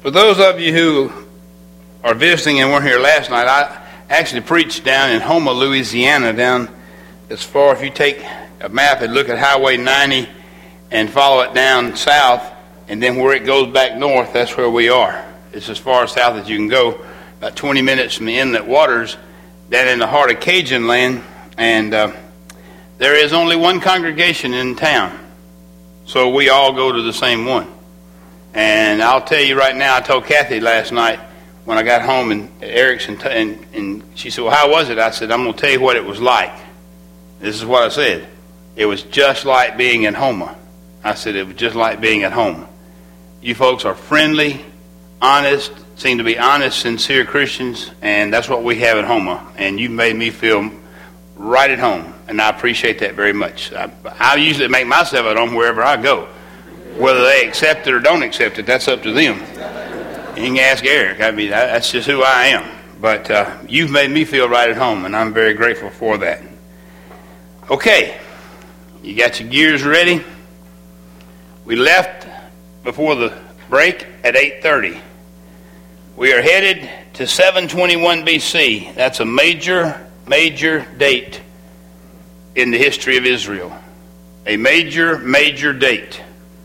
For those of you who are visiting and weren't here last night, I actually preached down in Houma, Louisiana, down as far, if you take a map and look at Highway 90 and follow it down south, and then where it goes back north, that's where we are. It's as far south as you can go, about 20 minutes from the inlet waters, down in the heart of Cajun land, and there is only one congregation in town, so we all go to the same one. And I'll tell you right now, I told Kathy last night when I got home and Eric's, and she said, well, how was it? I said, I'm going to tell you what it was like. This is what I said. It was just like being at Houma. I said, it was just like being at home. You folks are friendly, honest, seem to be honest, sincere Christians, and that's what we have at Houma. And you made me feel right at home, and I appreciate that very much. I usually make myself at home wherever I go. Whether they accept it or don't accept it, that's up to them. You can ask Eric. I mean, that's just who I am. But you've made me feel right at home, and I'm very grateful for that. Okay, you got your gears ready? We left before the break at 8:30. We are headed to 721 BC. That's a major date in the history of Israel. A major date.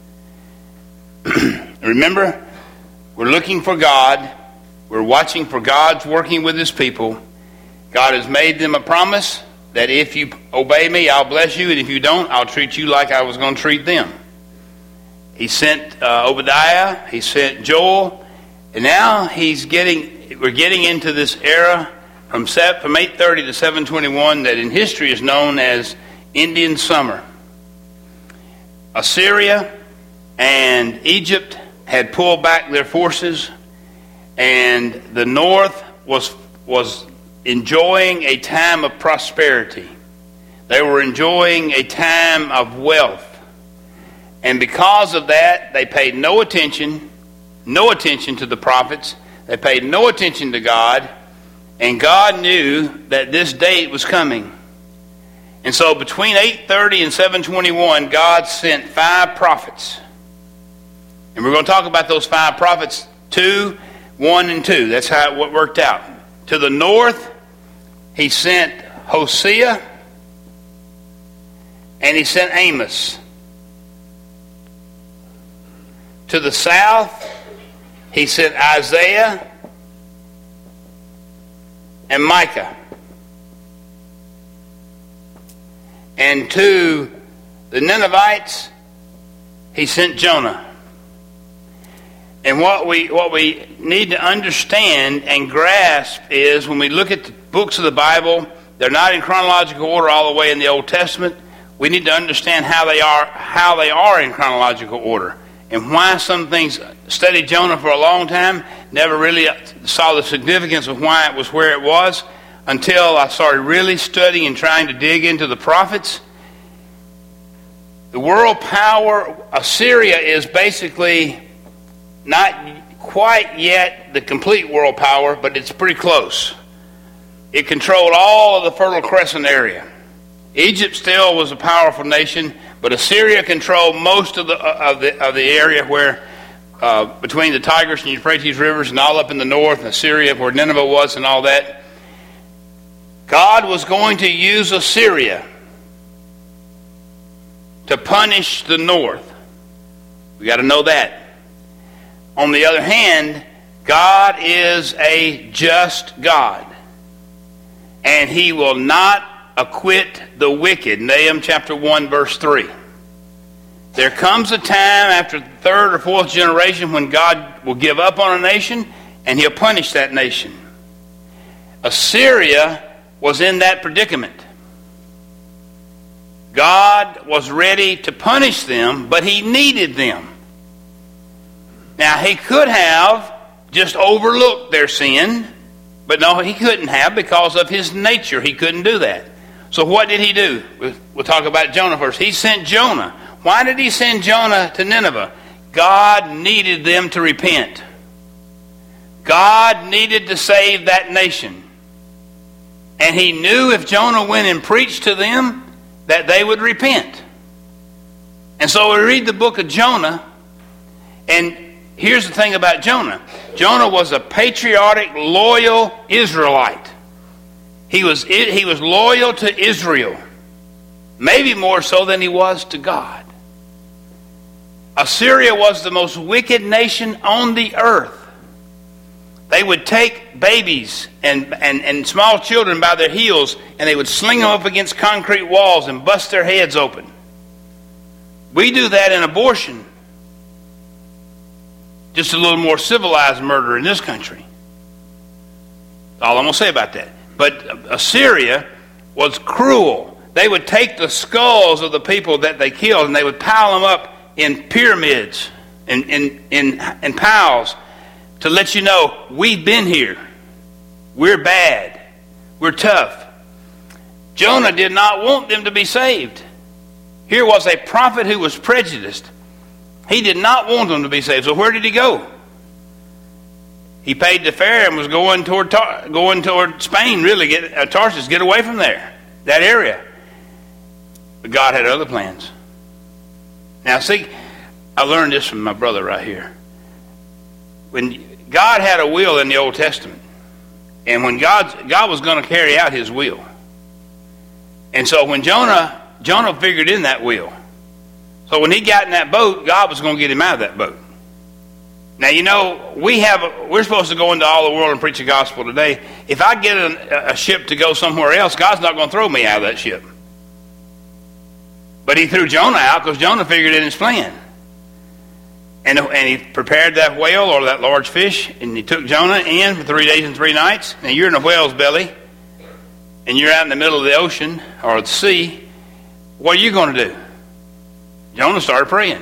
Remember, we're looking for God. We're watching for God's working with His people. God has made them a promise that if you obey me, I'll bless you, and if you don't, I'll treat you like I was going to treat them. He sent Obadiah. He sent Joel. And now we're getting into this era from 830 to 721 that in history is known as Indian Summer. Assyria and Egypt had pulled back their forces, and the north was enjoying a time of prosperity. They were enjoying a time of wealth. And because of that, they paid no attention to the prophets. They paid no attention to God. And God knew that this date was coming. And so between 830 and 721, God sent 5 prophets. And we're going to talk about those 5 prophets, 2, 1, and 2. That's how it worked out. To the north, he sent Hosea, and he sent Amos. To the south, he sent Isaiah and Micah. And to the Ninevites, he sent Jonah. And what we need to understand and grasp is when we look at the books of the Bible, they're not in chronological order all the way in the Old Testament. We need to understand how they are in chronological order. And why some things, studied Jonah for a long time, never really saw the significance of why it was where it was until I started really studying and trying to dig into the prophets. The world power, Assyria, is basically not quite yet the complete world power, but it's pretty close. It controlled all of the Fertile Crescent area. Egypt still was a powerful nation, but Assyria controlled most of the area where between the Tigris and Euphrates rivers and all up in the north, Assyria where Nineveh was and all that. God was going to use Assyria to punish the north. We got to know that. On the other hand, God is a just God, and He will not acquit the wicked. Nahum chapter 1 verse 3. There comes a time after the third or fourth generation when God will give up on a nation and He'll punish that nation. Assyria was in that predicament. God was ready to punish them, but He needed them. Now, He could have just overlooked their sin, but no, He couldn't have because of His nature. He couldn't do that. So what did He do? We'll talk about Jonah first. He sent Jonah. Why did He send Jonah to Nineveh? God needed them to repent. God needed to save that nation. And He knew if Jonah went and preached to them, that they would repent. And so we read the book of Jonah, and here's the thing about Jonah. Jonah was a patriotic, loyal Israelite. He was loyal to Israel, maybe more so than he was to God. Assyria was the most wicked nation on the earth. They would take babies and small children by their heels, and they would sling them up against concrete walls and bust their heads open. We do that in abortion. Just a little more civilized murder in this country. That's all I'm going to say about that. But Assyria was cruel. They would take the skulls of the people that they killed, and they would pile them up in pyramids, in piles, to let you know, we've been here. We're bad. We're tough. Jonah did not want them to be saved. Here was a prophet who was prejudiced. He did not want them to be saved. So where did he go? He paid the fare and was going toward Spain, really, Tarsus, get away from there, that area. But God had other plans. Now, see, I learned this from my brother right here. When God had a will in the Old Testament, and when God was going to carry out his will. And so when Jonah figured in that will. So when he got in that boat, God was going to get him out of that boat. Now, you know, we're supposed to go into all the world and preach the gospel today. If I get a ship to go somewhere else, God's not going to throw me out of that ship. But he threw Jonah out because Jonah figured in his plan. And he prepared that whale or that large fish, and he took Jonah in for 3 days and 3 nights. Now, you're in a whale's belly, and you're out in the middle of the ocean or the sea. What are you going to do? Jonah started praying.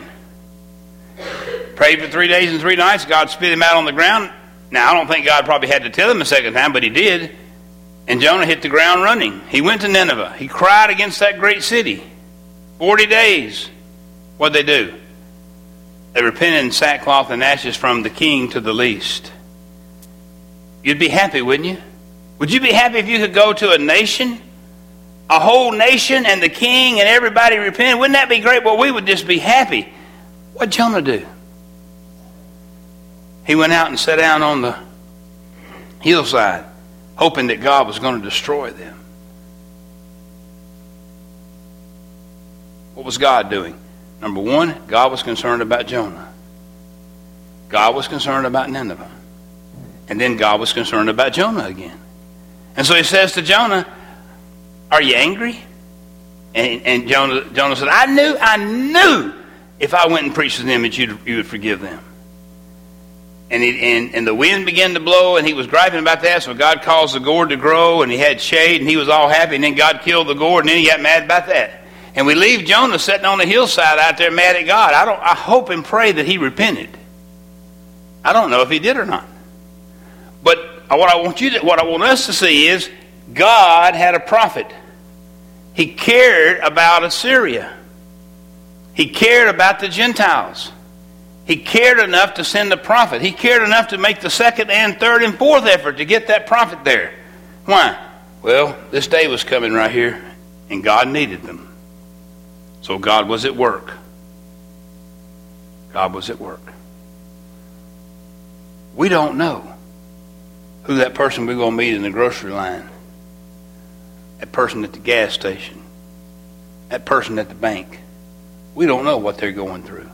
Prayed for 3 days and 3 nights. God spit him out on the ground. Now, I don't think God probably had to tell him a second time, but he did. And Jonah hit the ground running. He went to Nineveh. He cried against that great city. 40 days. What'd they do? They repented in sackcloth and ashes from the king to the least. You'd be happy, wouldn't you? Would you be happy if you could go to a nation, a whole nation, and the king and everybody repent? Wouldn't that be great? Well, we would just be happy. What'd Jonah do? He went out and sat down on the hillside, hoping that God was going to destroy them. What was God doing? Number one, God was concerned about Jonah. God was concerned about Nineveh. And then God was concerned about Jonah again. And so he says to Jonah, are you angry? And Jonah said, I knew if I went and preached to them that you would forgive them. And the wind began to blow, and he was griping about that, so God caused the gourd to grow, and he had shade, and he was all happy, and then God killed the gourd, and then he got mad about that. And we leave Jonah sitting on the hillside out there mad at God. I hope and pray that he repented. I don't know if he did or not. But what I want us to see is God had a prophet. He cared about Assyria. He cared about the Gentiles. He cared enough to send a prophet. He cared enough to make the second and third and fourth effort to get that prophet there. Why? Well, this day was coming right here, and God needed them. So God was at work. God was at work. We don't know who that person we're going to meet in the grocery line, that person at the gas station, that person at the bank. We don't know what they're going through.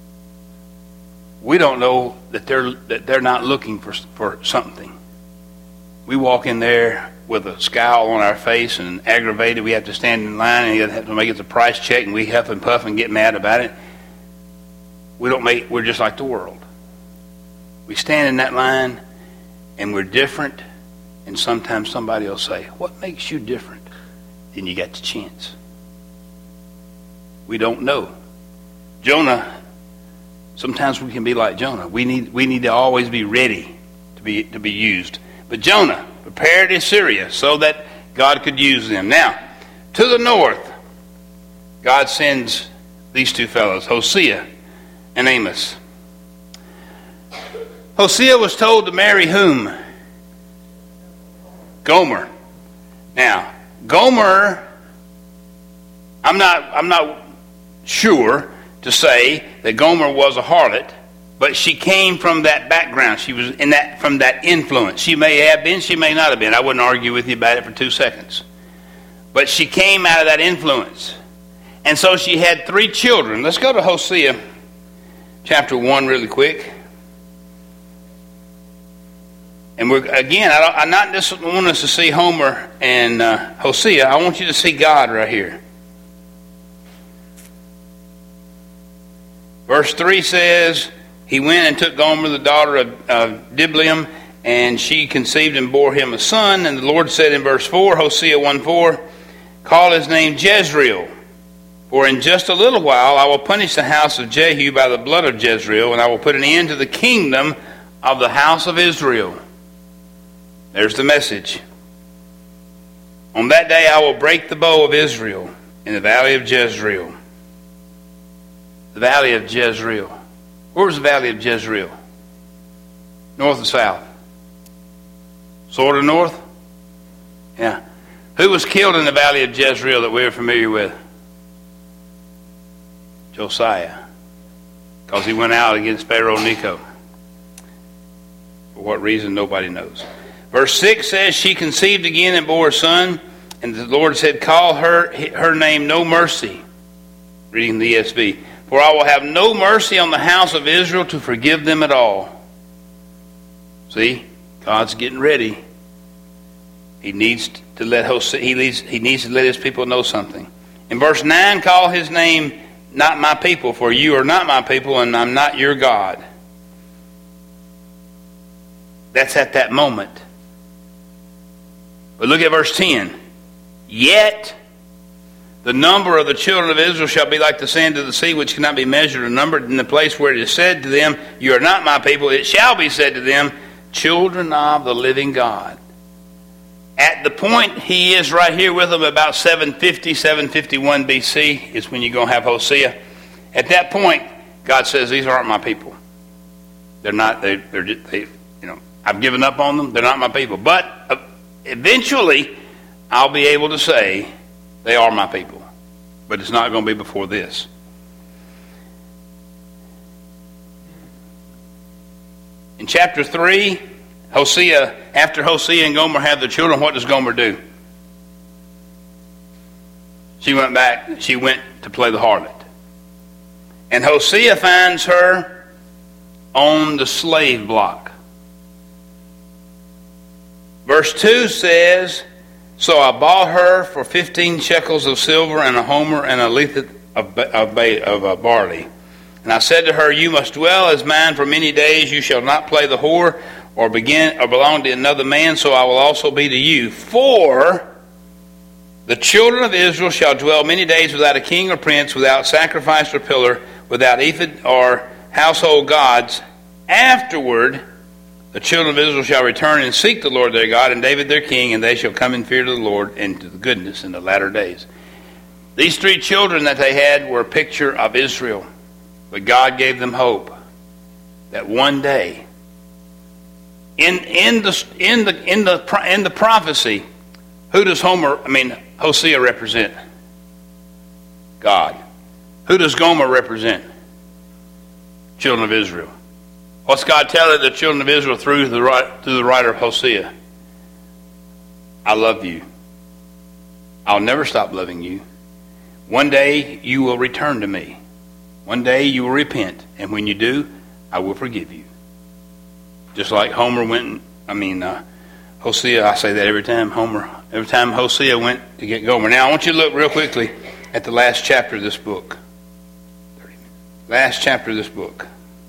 We don't know that they're not looking for something. We walk in there with a scowl on our face and aggravated. We have to stand in line and you have to make it the price check, and we huff and puff and get mad about it. We're just like the world. We stand in that line and we're different, and sometimes somebody will say, what makes you different? Then you got the chance. We don't know. Jonah, sometimes we can be like Jonah. We need to always be ready to be used. But Jonah prepared Assyria so that God could use them. Now, to the north, God sends these two fellows, Hosea and Amos. Hosea was told to marry whom? Gomer. Now, Gomer, I'm not sure to say that Gomer was a harlot, But she came from that background. She was from that influence. She may have been, she may not have been. I wouldn't argue with you about it for 2 seconds. But she came out of that influence. And so she had 3 children. Let's go to Hosea chapter 1 really quick. And I not just want us to see Homer and Hosea. I want you to see God right here. Verse 3 says, he went and took Gomer, the daughter of Diblaim, and she conceived and bore him a son. And the Lord said in verse 4, Hosea 1:4, call his name Jezreel. For in just a little while I will punish the house of Jehu by the blood of Jezreel, and I will put an end to the kingdom of the house of Israel. There's the message. On that day I will break the bow of Israel in the valley of Jezreel. The valley of Jezreel. Where was the valley of Jezreel? North or south? Sort of north? Yeah. Who was killed in the valley of Jezreel that we're familiar with? Josiah. Because he went out against Pharaoh Necho. For what reason, nobody knows. Verse 6 says, she conceived again and bore a son, and the Lord said, call her name No Mercy. Reading the ESV. For I will have no mercy on the house of Israel to forgive them at all. See, God's getting ready. He needs to let his people know something. In verse 9, call his name Not My People, for you are not my people, and I'm not your God. That's at that moment. But look at verse 10. Yet the number of the children of Israel shall be like the sand of the sea, which cannot be measured or numbered. In the place where it is said to them, you are not my people, it shall be said to them, children of the living God. At the point he is right here with them, about 750, 751 BC, is when you're going to have Hosea. At that point, God says, these aren't my people. They're not, I've given up on them. They're not my people. But eventually, I'll be able to say, they are my people. But it's not going to be before this. In chapter 3, after Hosea and Gomer have their children, what does Gomer do? She went to play the harlot. And Hosea finds her on the slave block. Verse 2 says, so I bought her for 15 shekels of silver and a homer and a lethech of barley. And I said to her, you must dwell as mine for many days. You shall not play the whore or belong to another man, so I will also be to you. For the children of Israel shall dwell many days without a king or prince, without sacrifice or pillar, without ephod or household gods. Afterward, the children of Israel shall return and seek the Lord their God and David their king, and they shall come in fear to the Lord and to the goodness in the latter days. These 3 children that they had were a picture of Israel. But God gave them hope that one day, in the prophecy, who does Hosea represent? God. Who does Gomer represent? Children of Israel. What's God telling the children of Israel through the writer of Hosea? I love you. I'll never stop loving you. One day you will return to me. One day you will repent. And when you do, I will forgive you. Just like Hosea, I say that every time Hosea went to get Gomer. Now I want you to look real quickly at the last chapter of this book. Last chapter of this book.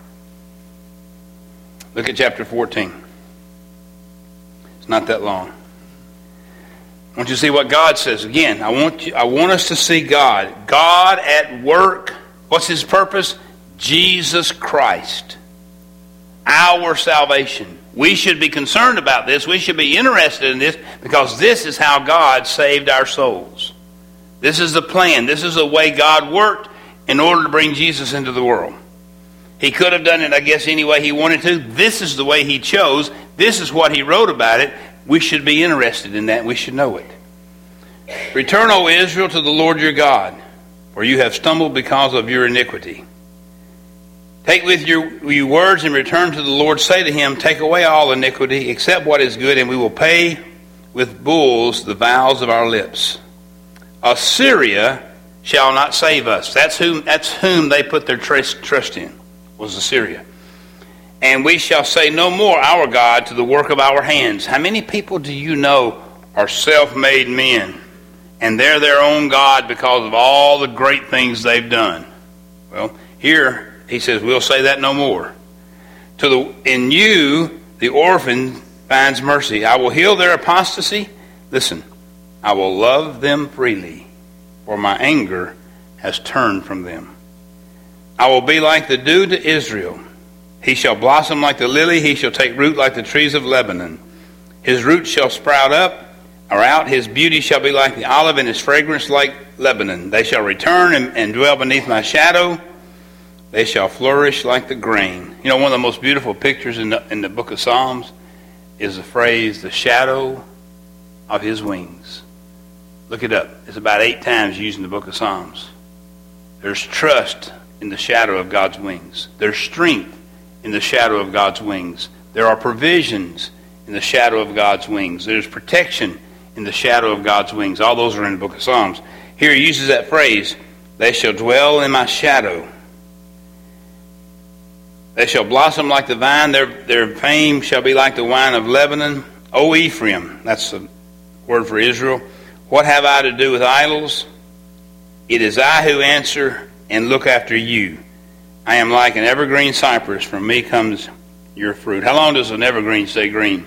Look at chapter 14. It's not that long. I want you to see what God says. Again, I want us to see God. God at work. What's his purpose? Jesus Christ. Our salvation. We should be concerned about this. We should be interested in this because this is how God saved our souls. This is the plan. This is the way God worked in order to bring Jesus into the world. He could have done it, I guess, any way he wanted to. This is the way he chose. This is what he wrote about it. We should be interested in that. We should know it. Return, O Israel, to the Lord your God, for you have stumbled because of your iniquity. Take with you words and return to the Lord. Say to him, take away all iniquity, accept what is good, and we will pay with bulls the vows of our lips. Assyria shall not save us. That's whom they put their trust in, was Assyria. And we shall say no more, our God, to the work of our hands. How many people do you know are self-made men, and they're their own God because of all the great things they've done? Well, here he says, we'll say that no more. In you, the orphan finds mercy. I will heal their apostasy. Listen, I will love them freely, for my anger has turned from them. I will be like the dew to Israel. He shall blossom like the lily. He shall take root like the trees of Lebanon. His roots shall sprout up or out. His beauty shall be like the olive, and his fragrance like Lebanon. They shall return and dwell beneath my shadow. They shall flourish like the grain. You know, one of the most beautiful pictures in the book of Psalms is the phrase, the shadow of his wings. Look it up. It's about 8 times used in the book of Psalms. There's trust in the shadow of God's wings. There's strength in the shadow of God's wings. There are provisions in the shadow of God's wings. There's protection in the shadow of God's wings. All those are in the book of Psalms. Here he uses that phrase, they shall dwell in my shadow. They shall blossom like the vine. Their fame shall be like the wine of Lebanon. O Ephraim, that's the word for Israel. What have I to do with idols? It is I who answer and look after you. I am like an evergreen cypress. From me comes your fruit. How long does an evergreen stay green?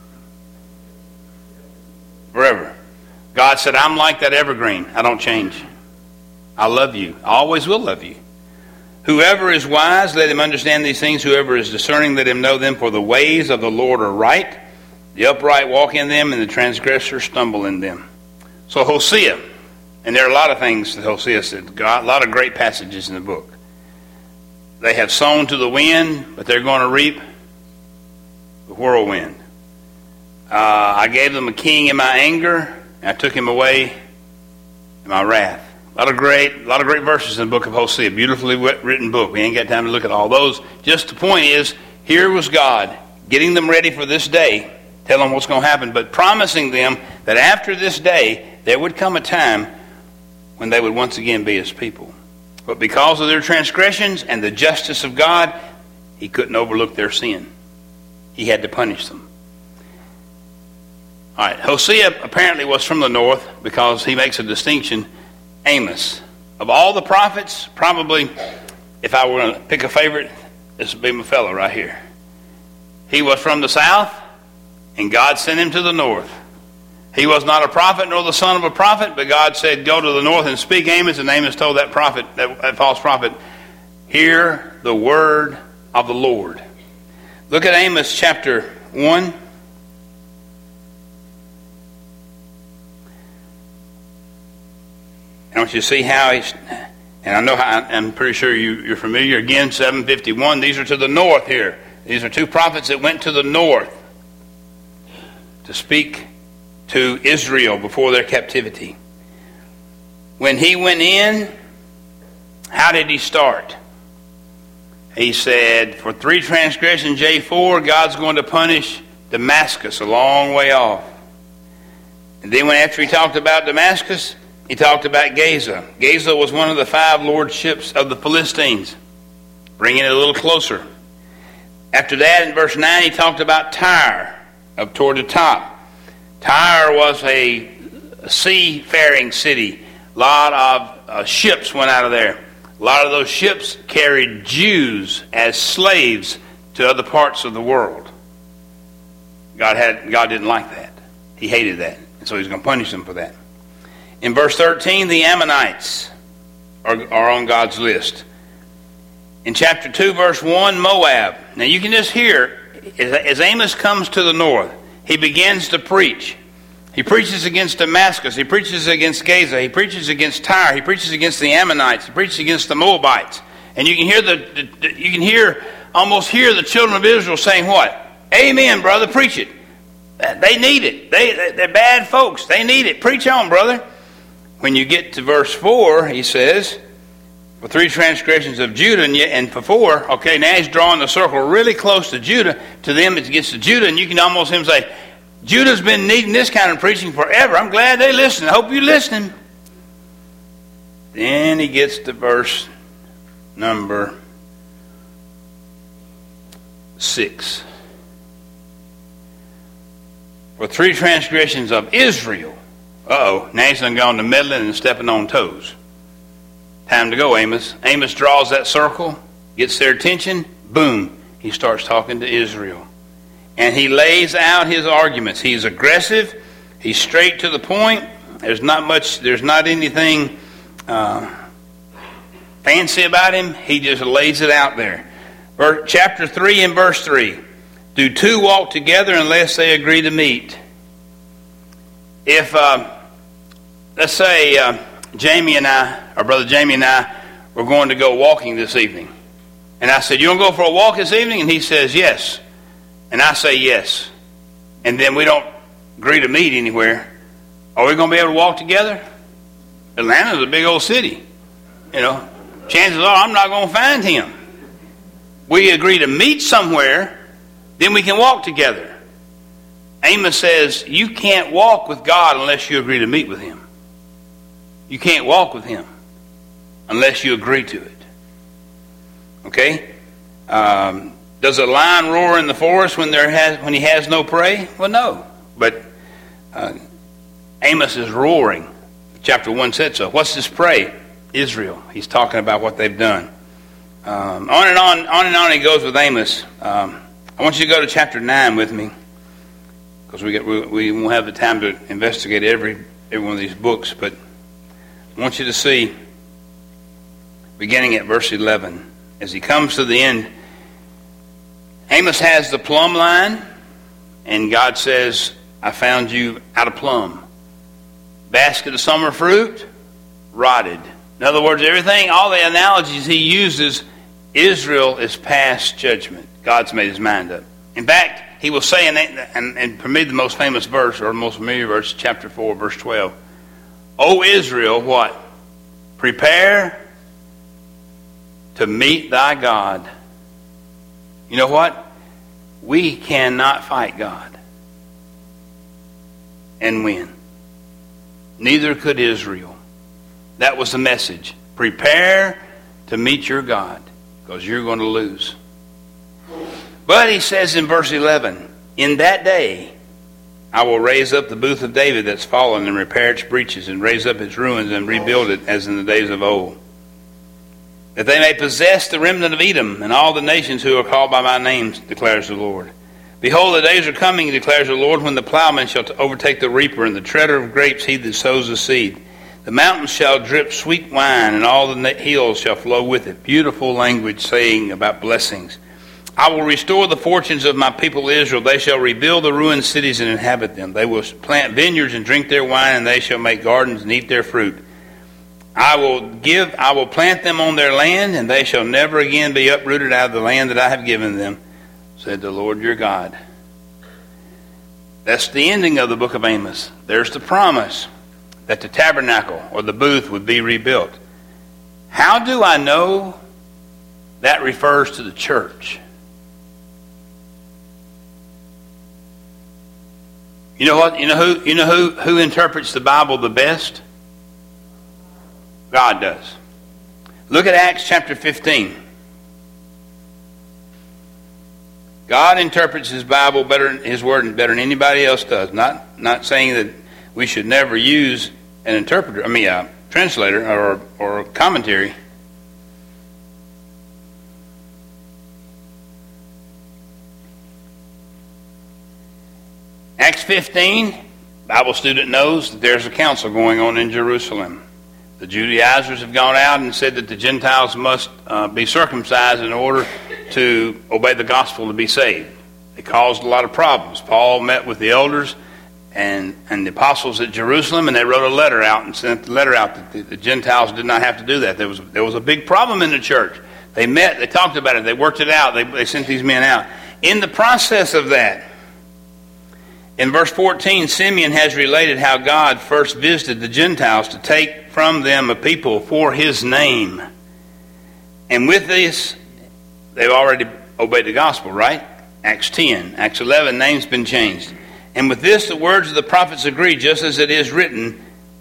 Forever. God said, I'm like that evergreen. I don't change. I love you. I always will love you. Whoever is wise, let him understand these things. Whoever is discerning, let him know them. For the ways of the Lord are right. The upright walk in them, and the transgressors stumble in them. So Hosea, and there are a lot of things that Hosea said. A lot of great passages in the book. They have sown to the wind, but they're going to reap the whirlwind. I gave them a king in my anger, and I took him away in my wrath. A lot of great verses in the book of Hosea. Beautifully written book. We ain't got time to look at all those. Just the point is, here was God getting them ready for this day, telling them what's going to happen, but promising them that after this day, there would come a time when they would once again be his people. But because of their transgressions and the justice of God, he couldn't overlook their sin. He had to punish them. All right, Hosea apparently was from the north because he makes a distinction. Amos. Of all the prophets, probably, if I were going to pick a favorite, this would be my fellow right here. He was from the south, and God sent him to the north. He was not a prophet nor the son of a prophet, but God said, go to the north and speak, Amos. And Amos told that prophet, that false prophet, hear the word of the Lord. Look at Amos chapter 1. I want you to see how he's, and I know I'm pretty sure you're familiar. Again, 751. These are to the north here. These are 2 prophets that went to the north to speak to Israel before their captivity. When he went in, how did he start? He said, for 3 transgressions, J4, God's going to punish Damascus a long way off. And then after he talked about Damascus, he talked about Gaza. Gaza was one of the 5 lordships of the Philistines, bringing it a little closer. After that, in verse 9, he talked about Tyre, up toward the top. Tyre was a seafaring city. A lot of ships went out of there. A lot of those ships carried Jews as slaves to other parts of the world. God didn't like that. He hated that. And so he's going to punish them for that. In verse 13, the Ammonites are on God's list. In chapter 2, verse 1, Moab. Now you can just hear, as Amos comes to the north, he begins to preach. He preaches against Damascus. He preaches against Gaza. He preaches against Tyre. He preaches against the Ammonites. He preaches against the Moabites. And you can almost hear the children of Israel saying what? Amen, brother, preach it. They need it. They're bad folks. They need it. Preach on, brother. When you get to verse 4, he says, For 3 transgressions of Judah, and for 4, okay, now he's drawing the circle really close to Judah. To them, it gets to Judah, and you can almost hear him say, Judah's been needing this kind of preaching forever. I'm glad they listen. I hope you're listening. Then he gets to verse number 6. For 3 transgressions of Israel. Now he's done gone to meddling and stepping on toes. Time to go, Amos. Amos draws that circle, gets their attention, boom, he starts talking to Israel. And he lays out his arguments. He's aggressive, he's straight to the point. There's not anything fancy about him. He just lays it out there. Chapter 3 and verse 3. Do 2 walk together unless they agree to meet? If, let's say, Jamie and I, or Brother Jamie and I, were going to go walking this evening. And I said, you want to go for a walk this evening? And he says, yes. And I say, yes. And then we don't agree to meet anywhere. Are we going to be able to walk together? Atlanta's a big old city. Chances are I'm not going to find him. We agree to meet somewhere, then we can walk together. Amos says, you can't walk with God unless you agree to meet with him. You can't walk with him unless you agree to it. Okay? Does a lion roar in the forest when he has no prey? Well, no. But Amos is roaring. Chapter 1 said so. What's this prey? Israel. He's talking about what they've done. On and on he goes with Amos. I want you to go to chapter 9 with me, because we won't have the time to investigate every one of these books, but I want you to see, beginning at verse 11, as he comes to the end, Amos has the plumb line, and God says, I found you out of plumb. Basket of summer fruit, rotted. In other words, all the analogies he uses, Israel is past judgment. God's made his mind up. In fact, he will say, and for me the most famous verse, or most familiar verse, chapter 4, verse 12, O Israel, what? Prepare to meet thy God. You know what? We cannot fight God and win. Neither could Israel. That was the message. Prepare to meet your God, because you're going to lose. But he says in verse 11, in that day I will raise up the booth of David that's fallen, and repair its breaches, and raise up its ruins, and rebuild it as in the days of old, that they may possess the remnant of Edom, and all the nations who are called by my name, declares the Lord. Behold, the days are coming, declares the Lord, when the plowman shall overtake the reaper, and the treader of grapes he that sows the seed. The mountains shall drip sweet wine, and all the hills shall flow with it. Beautiful language saying about blessings. I will restore the fortunes of my people Israel. They shall rebuild the ruined cities and inhabit them. They will plant vineyards and drink their wine, and they shall make gardens and eat their fruit. I will plant them on their land, and they shall never again be uprooted out of the land that I have given them, said the Lord your God. That's the ending of the book of Amos. There's the promise that the tabernacle or the booth would be rebuilt. How do I know that refers to the church? You know what? You know who interprets the Bible the best? God does. Look at Acts chapter 15. God interprets his Bible better, his word better than anybody else does. Not saying that we should never use an interpreter, a translator or a commentary. Acts 15, Bible student knows that there's a council going on in Jerusalem. The Judaizers have gone out and said that the Gentiles must be circumcised in order to obey the gospel to be saved. It caused a lot of problems. Paul met with the elders and the apostles at Jerusalem, and they wrote a letter out and sent the letter out that the Gentiles did not have to do that. There was a big problem in the church. They met, they talked about it, they worked it out, they sent these men out. In the process of that, in verse 14, Simeon has related how God first visited the Gentiles to take from them a people for his name. And with this, they've already obeyed the gospel, right? Acts 10, Acts 11, name's been changed. And with this, the words of the prophets agree, just as it is written.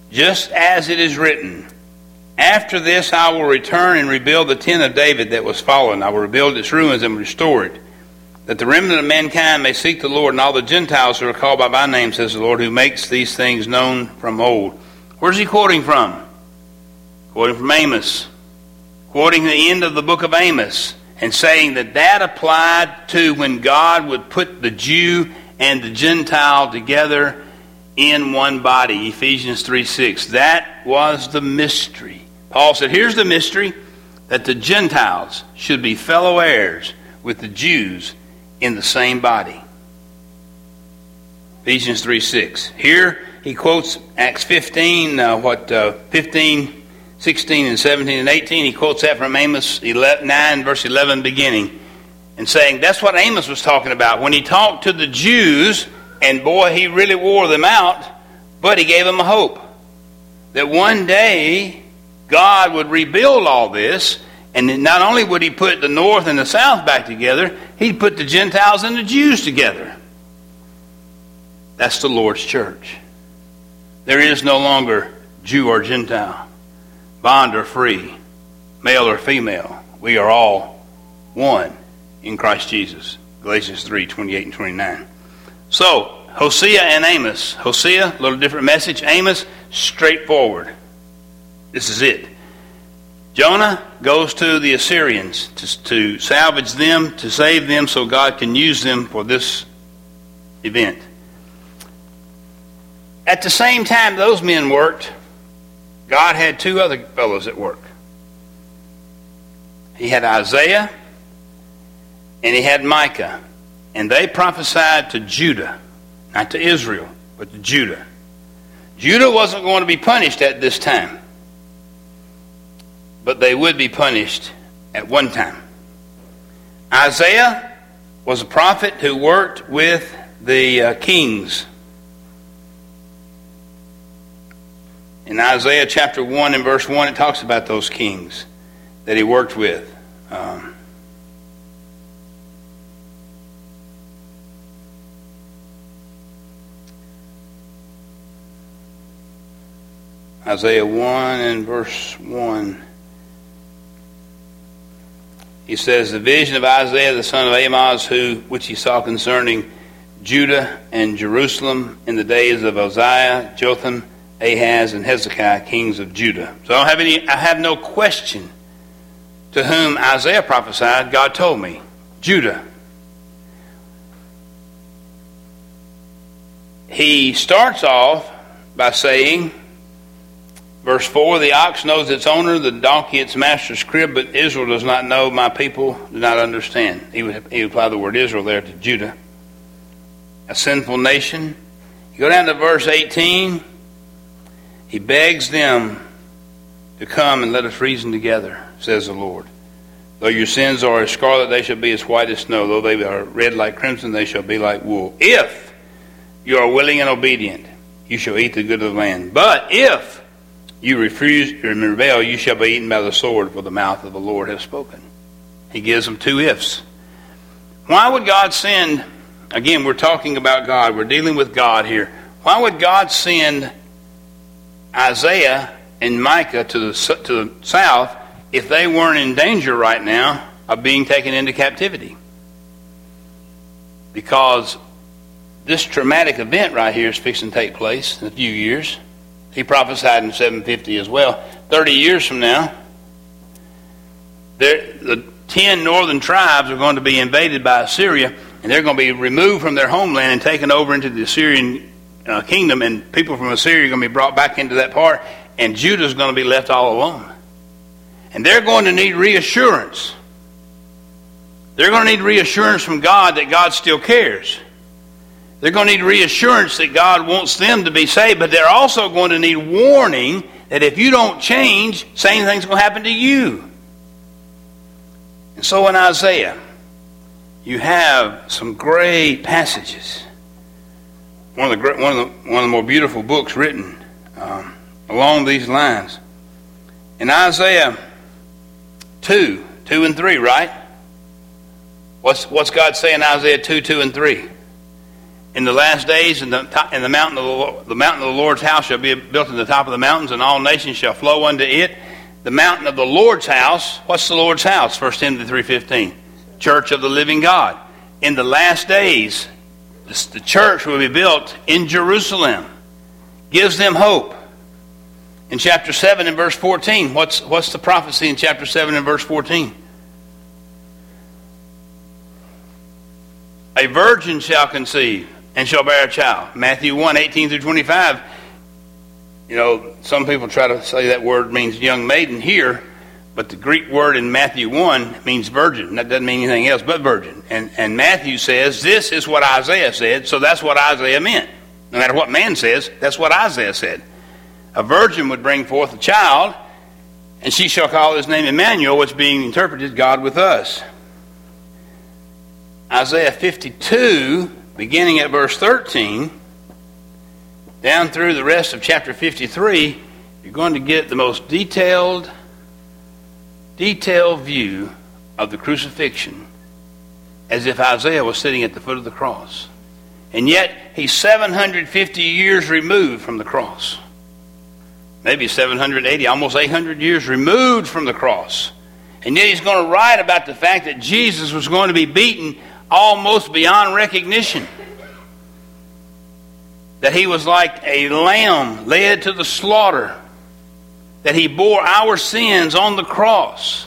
After this, I will return and rebuild the tent of David that was fallen. I will rebuild its ruins and restore it, that the remnant of mankind may seek the Lord, and all the Gentiles who are called by my name, says the Lord, who makes these things known from old. Where's he quoting from? Quoting from Amos. Quoting the end of the book of Amos, and saying that applied to when God would put the Jew and the Gentile together in one body. Ephesians 3:6. That was the mystery. Paul said, here's the mystery, that the Gentiles should be fellow heirs with the Jews in the same body. Ephesians 3:6. Here he quotes Acts 15, 15, 16, and 17, and 18. He quotes that from Amos 9, verse 11 beginning, and saying that's what Amos was talking about. When he talked to the Jews, and boy, he really wore them out, but he gave them a hope that one day God would rebuild all this, and not only would he put the north and the south back together, he'd put the Gentiles and the Jews together. That's the Lord's church. There is no longer Jew or Gentile, bond or free, male or female. We are all one in Christ Jesus. Galatians 3:28 and 29. So, Hosea and Amos. Hosea, a little different message. Amos, straightforward. This is it. Jonah goes to the Assyrians to salvage them, to save them so God can use them for this event. At the same time those men worked, God had two other fellows at work. He had Isaiah and he had Micah. And they prophesied to Judah, not to Israel, but to Judah. Judah wasn't going to be punished at this time, but they would be punished at one time. Isaiah was a prophet who worked with the kings. In Isaiah chapter 1 and verse 1, it talks about those kings that he worked with. Isaiah 1 and verse 1. He says, the vision of Isaiah the son of Amoz, which he saw concerning Judah and Jerusalem in the days of Uzziah, Jotham, Ahaz, and Hezekiah, kings of Judah. So I have no question to whom Isaiah prophesied. God told me, Judah. He starts off by saying, verse 4, the ox knows its owner, the donkey its master's crib, but Israel does not know, my people do not understand. He would apply the word Israel there to Judah. A sinful nation. You go down to verse 18, he begs them to come and let us reason together, says the Lord. Though your sins are as scarlet, they shall be as white as snow. Though they are red like crimson, they shall be like wool. If you are willing and obedient, you shall eat the good of the land. But if you refuse and rebel, you shall be eaten by the sword, for the mouth of the Lord has spoken. He gives them two ifs. Why would God send, again, we're talking about God, we're dealing with God here. Why would God send Isaiah and Micah to the south if they weren't in danger right now of being taken into captivity? Because this traumatic event right here is fixing to take place in a few years. He prophesied in 750 as well. 30 years from now, the 10 northern tribes are going to be invaded by Assyria, and they're going to be removed from their homeland and taken over into the Assyrian kingdom, and people from Assyria are going to be brought back into that part, and Judah's going to be left all alone. And they're going to need reassurance. They're going to need reassurance from God that God still cares. They're going to need reassurance that God wants them to be saved, but they're also going to need warning that if you don't change, same thing's going to happen to you. And so in Isaiah, you have some great passages. One of the more beautiful books written along these lines. In Isaiah 2, 2 and 3, right? What's God saying in Isaiah 2, 2 and 3? In the last days, in the mountain of the Lord's house shall be built in the top of the mountains, and all nations shall flow unto it. The mountain of the Lord's house. What's the Lord's house? 1 Timothy 3:15. Church of the living God. In the last days, the church will be built in Jerusalem. Gives them hope. In chapter 7 and verse 14, what's the prophecy in chapter 7 and verse 14? A virgin shall conceive and shall bear a child. Matthew 1, 18 through 25. You know, some people try to say that word means young maiden here, but the Greek word in Matthew 1 means virgin. That doesn't mean anything else but virgin. And Matthew says, this is what Isaiah said, so that's what Isaiah meant. No matter what man says, that's what Isaiah said. A virgin would bring forth a child, and she shall call his name Emmanuel, which being interpreted, God with us. Isaiah 52, beginning at verse 13, down through the rest of chapter 53, you're going to get the most detailed view of the crucifixion, as if Isaiah was sitting at the foot of the cross. And yet, he's 750 years removed from the cross. Maybe 780, almost 800 years removed from the cross. And yet he's going to write about the fact that Jesus was going to be beaten almost beyond recognition. That he was like a lamb led to the slaughter. That he bore our sins on the cross.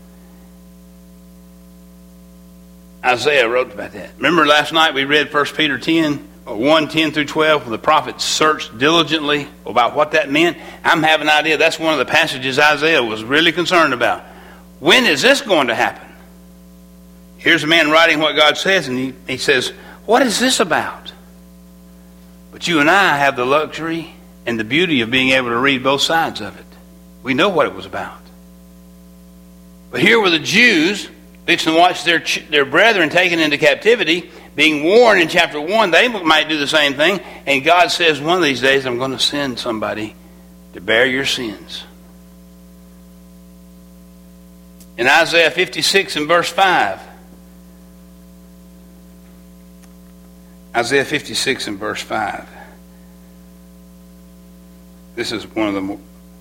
Isaiah wrote about that. Remember last night we read 1 Peter 1, 10 through 12, where the prophets searched diligently about what that meant. I'm having an idea that's one of the passages Isaiah was really concerned about. When is this going to happen? Here's a man writing what God says, and he says, what is this about? But you and I have the luxury and the beauty of being able to read both sides of it. We know what it was about. But here were the Jews fixing to watch their brethren taken into captivity, being warned in chapter 1 they might do the same thing. And God says, one of these days I'm going to send somebody to bear your sins. In Isaiah 56 and verse 5. Isaiah 56 and verse 5. This is one of the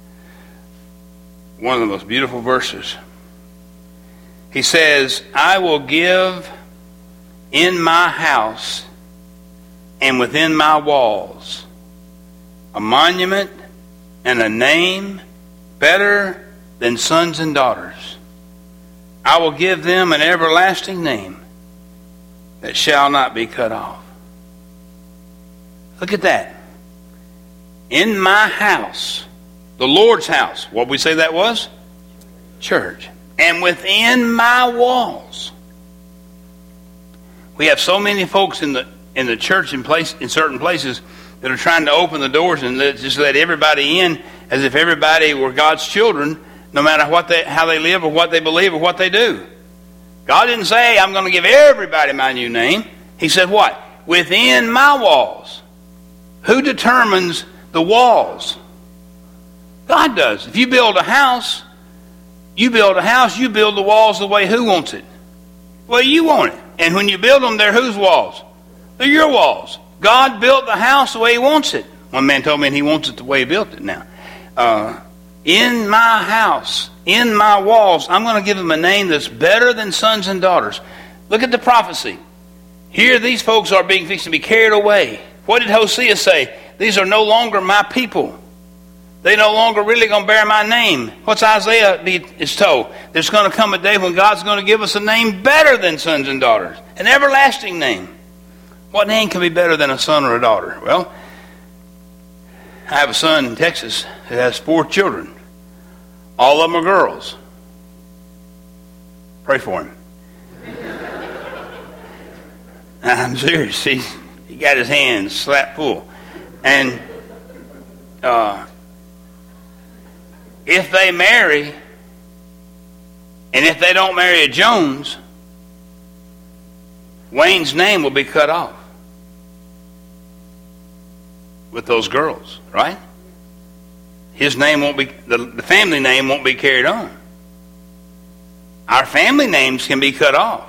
most beautiful verses. He says, I will give in my house and within my walls a monument and a name better than sons and daughters. I will give them an everlasting name that shall not be cut off. Look at that. In my house, the Lord's house. What we say that was? Church. And within my walls. We have so many folks in the church in certain places that are trying to open the doors and just let everybody in as if everybody were God's children, no matter how they live or what they believe or what they do. God didn't say, I'm going to give everybody my new name. He said what? Within my walls. Who determines the walls? God does. If you build a house, you build the walls the way who wants it? The way you want it. And when you build them, they're whose walls? They're your walls. God built the house the way he wants it. One man told me he wants it the way he built it now. In my house, in my walls, I'm going to give them a name that's better than sons and daughters. Look at the prophecy. Here these folks are being fixed to be carried away. What did Hosea say? These are no longer my people. They no longer really going to bear my name. What's Isaiah is told? There's going to come a day when God's going to give us a name better than sons and daughters. An everlasting name. What name can be better than a son or a daughter? Well, I have a son in Texas that has 4 children. All of them are girls. Pray for him. I'm serious. He got his hands slapped full. And if they marry, and if they don't marry a Jones, Wayne's name will be cut off with those girls, right? His name won't be, the family name won't be carried on. Our family names can be cut off.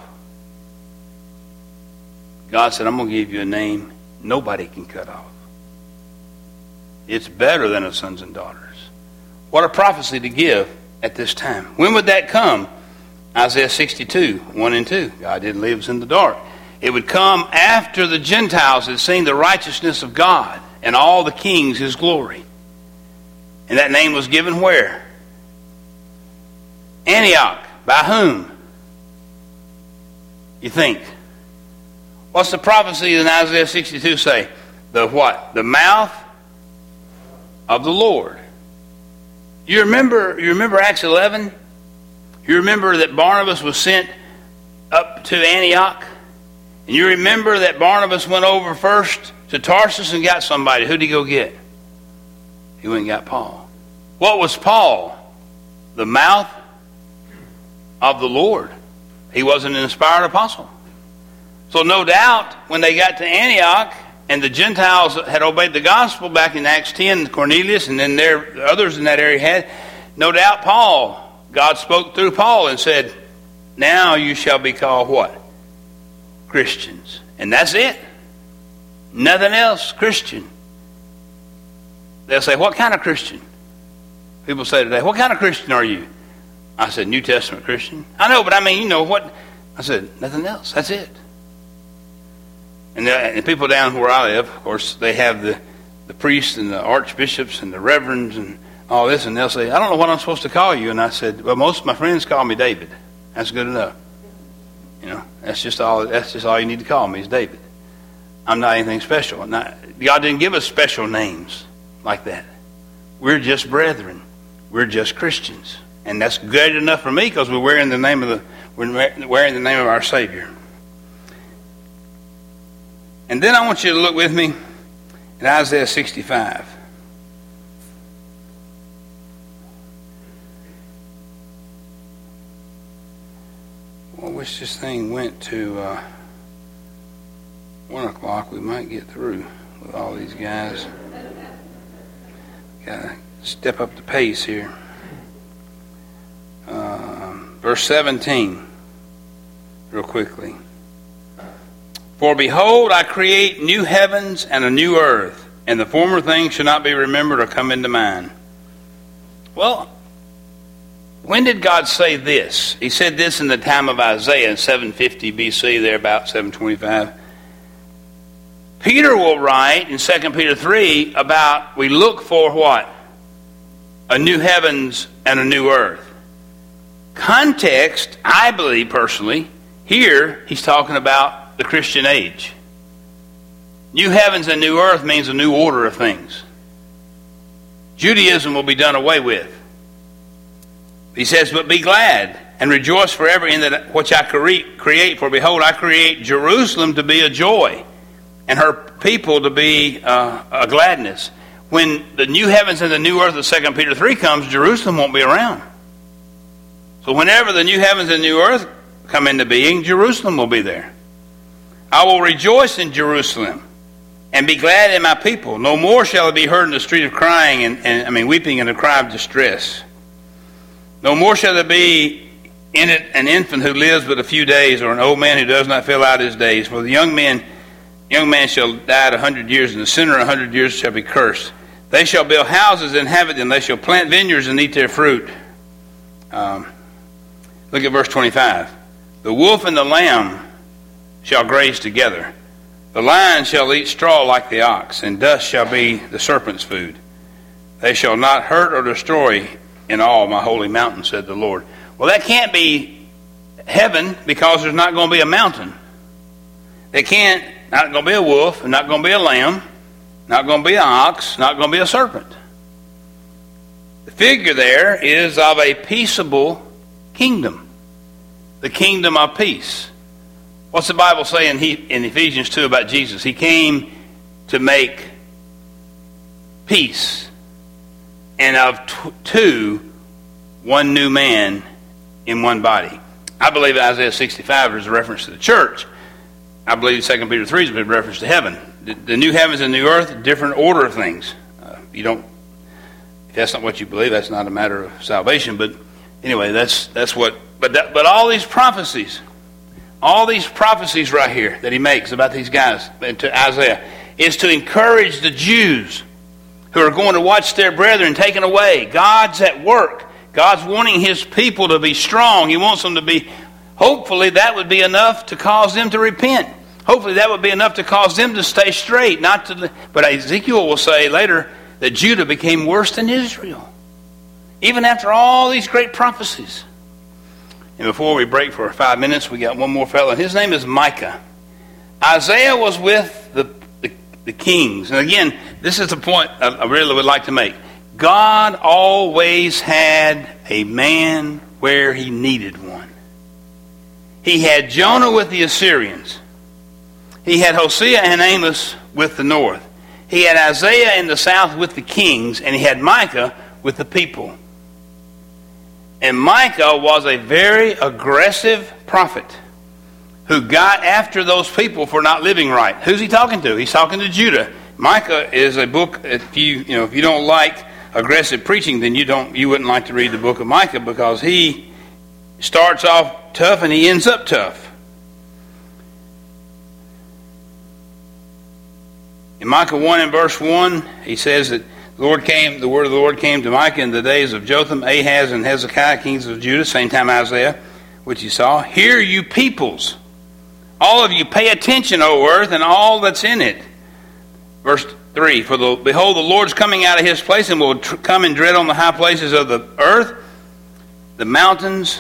God said, I'm going to give you a name nobody can cut off. It's better than a sons and daughters. What a prophecy to give at this time. When would that come? Isaiah 62, 1 and 2. God didn't leave us in the dark. It would come after the Gentiles had seen the righteousness of God and all the kings his glory. And that name was given where? Antioch. By whom? You think? What's the prophecy in Isaiah 62 say? The what? The mouth of the Lord. You remember Acts 11? You remember that Barnabas was sent up to Antioch? And you remember that Barnabas went over first to Tarsus and got somebody. Who did he go get? He went and got Paul. What was Paul? The mouth of the Lord. He wasn't an inspired apostle. So no doubt when they got to Antioch and the Gentiles had obeyed the gospel back in Acts 10, Cornelius and then there others in that area had, no doubt God spoke through Paul and said, now you shall be called what? Christians. And that's it. Nothing else. Christian. They'll say, what kind of Christian? People say today, what kind of Christian are you? I said, New Testament Christian. I know, but I mean, you know what? I said, nothing else. That's it. And the people down where I live, of course, they have the priests and the archbishops and the reverends and all this, and they'll say, I don't know what I'm supposed to call you. And I said, well, most of my friends call me David. That's good enough. You know, that's just all you need to call me is David. I'm not anything special. God didn't give us special names like that. We're just brethren. We're just Christians. And that's good enough for me because we're wearing the name of our Savior. And then I want you to look with me at Isaiah 65. I wish this thing went to 1 o'clock. We might get through with all these guys. Got to step up the pace here. Verse 17, real quickly. For behold, I create new heavens and a new earth, and the former things shall not be remembered or come into mind. Well, when did God say this? He said this in the time of Isaiah in 750 BC, there about 725. Peter will write in 2 Peter 3 about we look for what? A new heavens and a new earth. Context, I believe personally, here he's talking about the Christian age. New heavens and new earth means a new order of things. Judaism will be done away with. He says, but be glad and rejoice forever in that which I create. For behold, I create Jerusalem to be a joy and her people to be a gladness. When the new heavens and the new earth of 2 Peter 3 comes, Jerusalem won't be around. So whenever the new heavens and new earth come into being, Jerusalem will be there. I will rejoice in Jerusalem and be glad in my people. No more shall it be heard in the street of crying and weeping and a cry of distress. No more shall there be in it an infant who lives but a few days, or an old man who does not fill out his days. For the young man shall die 100 years, and the sinner 100 years shall be cursed. They shall build houses and inhabit them. They shall plant vineyards and eat their fruit. Look at verse 25. The wolf and the lamb shall graze together. The lion shall eat straw like the ox, and dust shall be the serpent's food. They shall not hurt or destroy in all my holy mountain, said the Lord. Well, that can't be heaven because there's not going to be a mountain. Not going to be a wolf, not going to be a lamb, not going to be an ox, not going to be a serpent. The figure there is of a peaceable kingdom. The kingdom of peace. What's the Bible say in Ephesians 2 about Jesus? He came to make peace. And of two, one new man in one body. I believe Isaiah 65 is a reference to the church. I believe 2 Peter 3 is a reference to heaven. The new heavens and new earth, different order of things. If that's not what you believe, that's not a matter of salvation. But anyway, that's what But all these prophecies right here that he makes about these guys, to Isaiah, is to encourage the Jews who are going to watch their brethren taken away. God's at work. God's wanting his people to be strong. He wants them to be, hopefully that would be enough to cause them to repent. Hopefully that would be enough to cause them to stay straight. But Ezekiel will say later that Judah became worse than Israel, even after all these great prophecies. And before we break for 5 minutes, we got one more fellow. His name is Micah. Isaiah was with the kings. And again, this is the point I really would like to make. God always had a man where he needed one. He had Jonah with the Assyrians. He had Hosea and Amos with the north. He had Isaiah in the south with the kings, and he had Micah with the people. And Micah was a very aggressive prophet who got after those people for not living right. Who's he talking to? He's talking to Judah. Micah is a book. If you don't like aggressive preaching, then you wouldn't like to read the book of Micah, because he starts off tough and he ends up tough. In Micah 1 and verse 1, he says that the word of the Lord came to Micah in the days of Jotham, Ahaz, and Hezekiah, kings of Judah, same time Isaiah, which he saw. Hear, you peoples, all of you, pay attention, O earth, and all that's in it. Verse 3, behold, the Lord's coming out of his place, and will come and tread on the high places of the earth. The mountains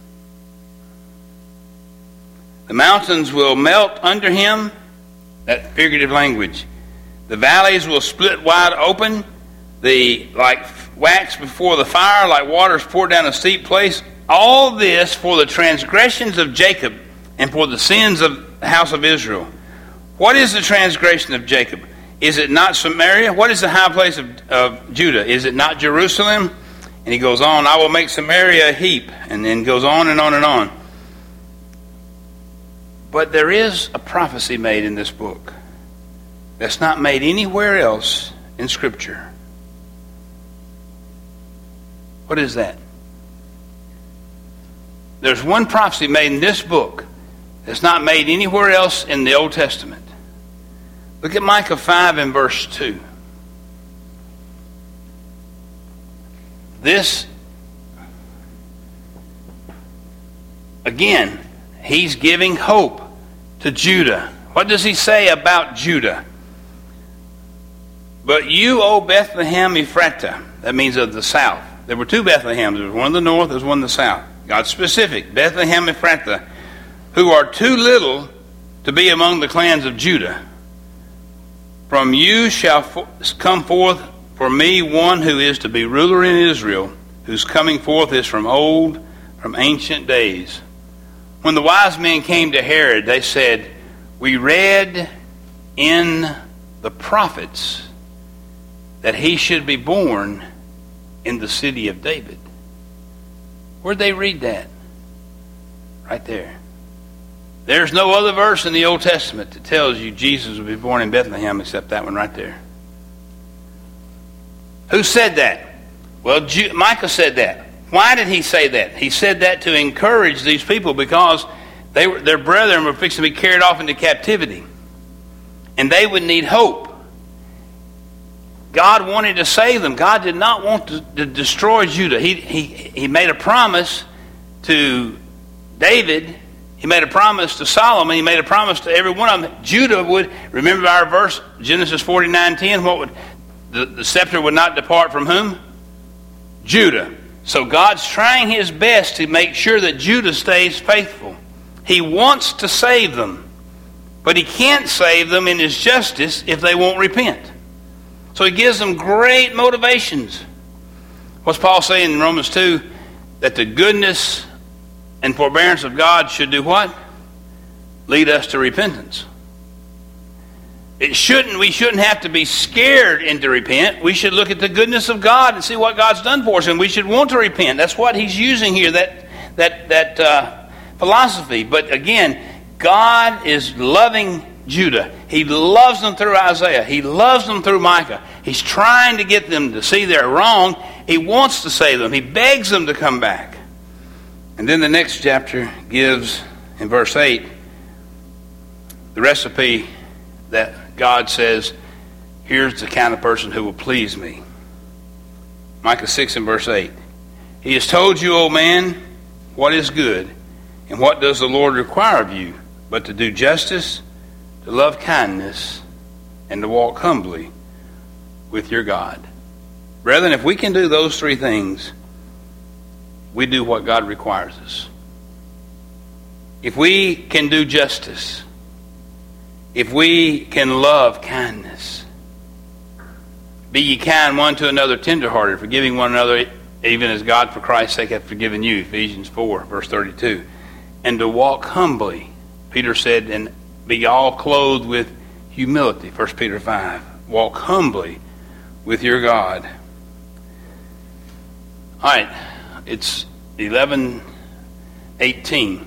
will melt under him. That figurative language. The valleys will split wide open. Like wax before the fire, like waters poured down a steep place. All this for the transgressions of Jacob and for the sins of the house of Israel. What is the transgression of Jacob? Is it not Samaria? What is the high place of Judah? Is it not Jerusalem? And he goes on, I will make Samaria a heap. And then goes on and on and on. But there is a prophecy made in this book that's not made anywhere else in Scripture. What is that? There's one prophecy made in this book that's not made anywhere else in the Old Testament. Look at Micah 5 and verse 2. This, again, he's giving hope to Judah. What does he say about Judah? But you, O Bethlehem Ephratah, that means of the south. There were two Bethlehems. There was one in the north, there was one in the south. God's specific. Bethlehem Ephratah, who are too little to be among the clans of Judah. From you shall come forth for me one who is to be ruler in Israel, whose coming forth is from old, from ancient days. When the wise men came to Herod, they said, we read in the prophets that he should be born in the city of David. Where'd they read that? Right there. There's no other verse in the Old Testament that tells you Jesus will be born in Bethlehem except that one right there. Who said that? Well, Micah said that. Why did he say that? He said that to encourage these people because their brethren were fixing to be carried off into captivity. And they would need hope. God wanted to save them. God did not want to destroy Judah. He made a promise to David. He made a promise to Solomon. He made a promise to every one of them. Judah would, remember our verse, Genesis 49:10, what would the scepter would not depart from whom? Judah. So God's trying his best to make sure that Judah stays faithful. He wants to save them, but he can't save them in his justice if they won't repent. So he gives them great motivations. What's Paul saying in Romans 2? That the goodness and forbearance of God should do what? Lead us to repentance. We shouldn't have to be scared into repent. We should look at the goodness of God and see what God's done for us, and we should want to repent. That's what he's using here, that philosophy. But again, God is loving Judah. He loves them through Isaiah. He loves them through Micah. He's trying to get them to see they're wrong. He wants to save them. He begs them to come back. And then the next chapter gives, in verse 8, the recipe that God says, here's the kind of person who will please me. Micah 6 and verse 8. He has told you, O man, what is good, and what does the Lord require of you, but to do justice, to love kindness, and to walk humbly with your God. Brethren, if we can do those three things, we do what God requires us. If we can do justice, if we can love kindness, be ye kind one to another, tenderhearted, forgiving one another, even as God for Christ's sake hath forgiven you, Ephesians 4, verse 32. And to walk humbly, Peter said, and be all clothed with humility, 1 Peter 5. Walk humbly with your God. All right, it's 11:18.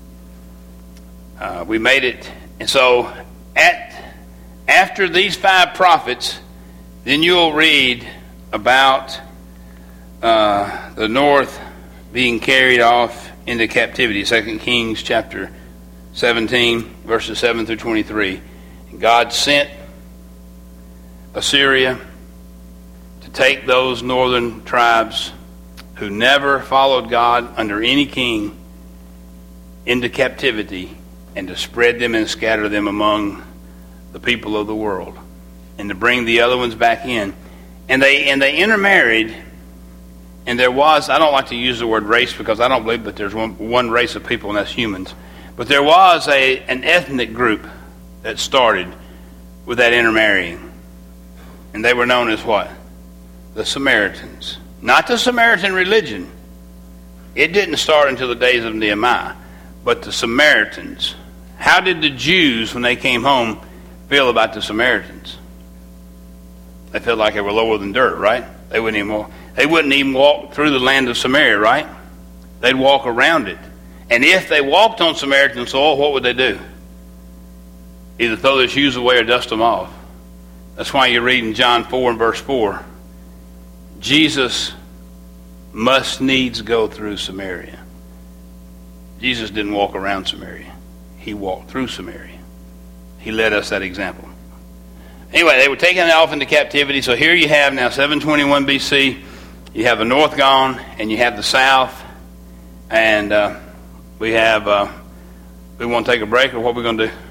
We made it. And so after these 5 prophets, then you'll read about the north being carried off into captivity. 2 Kings chapter 17, verses 7 through 23. And God sent Assyria to take those northern tribes who never followed God under any king into captivity, and to spread them and scatter them among the people of the world, and to bring the other ones back in. And they intermarried, and there was, I don't like to use the word race because I don't believe that there's one race of people, and that's humans. But there was an ethnic group that started with that intermarrying. And they were known as what? The Samaritans. Not the Samaritan religion. It didn't start until the days of Nehemiah. But the Samaritans. How did the Jews, when they came home, feel about the Samaritans? They felt like they were lower than dirt, right? They wouldn't even walk through the land of Samaria, right? They'd walk around it. And if they walked on Samaritan soil, what would they do? Either throw their shoes away or dust them off. That's why you read in John 4 and verse 4, Jesus must needs go through Samaria. Jesus didn't walk around Samaria. He walked through Samaria. He led us that example. Anyway, they were taken off into captivity. So here you have now 721 BC. You have the north gone, and you have the south. And we want to take a break, or what are we going to do?